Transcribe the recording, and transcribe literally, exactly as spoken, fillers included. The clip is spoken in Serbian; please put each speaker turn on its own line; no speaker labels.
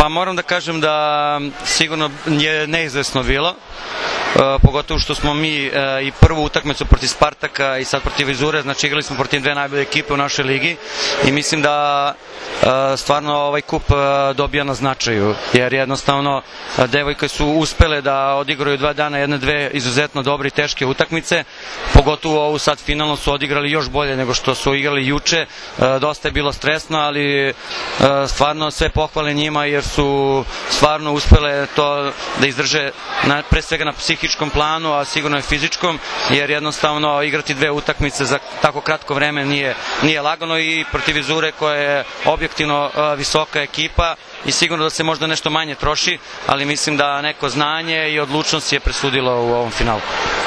Pa moram da kažem da sigurno je neizvesno bilo, pogotovo što smo mi i prvu utakmicu protiv Spartaka i sad protiv Vizure, znači igrali smo protiv dve najbolje ekipe u našoj ligi i mislim da stvarno ovaj kup dobija na značaju, jer jednostavno devojke su uspele da odigraju dva dana jedne dve izuzetno dobre i teške utakmice, pogotovo ovu sad finalno su odigrali još bolje nego što su igrali juče. Dosta je bilo stresno, ali stvarno sve pohvale njima jer su stvarno uspele to da izdrže na, pre svega na psihičkom planu, a sigurno i fizičkom, jer jednostavno igrati dve utakmice za tako kratko vreme nije, nije lagano i protiv Vizure koja je objektivno visoka ekipa i sigurno da se možda nešto manje troši, ali mislim da neko znanje i odlučnost je presudilo u ovom finalu.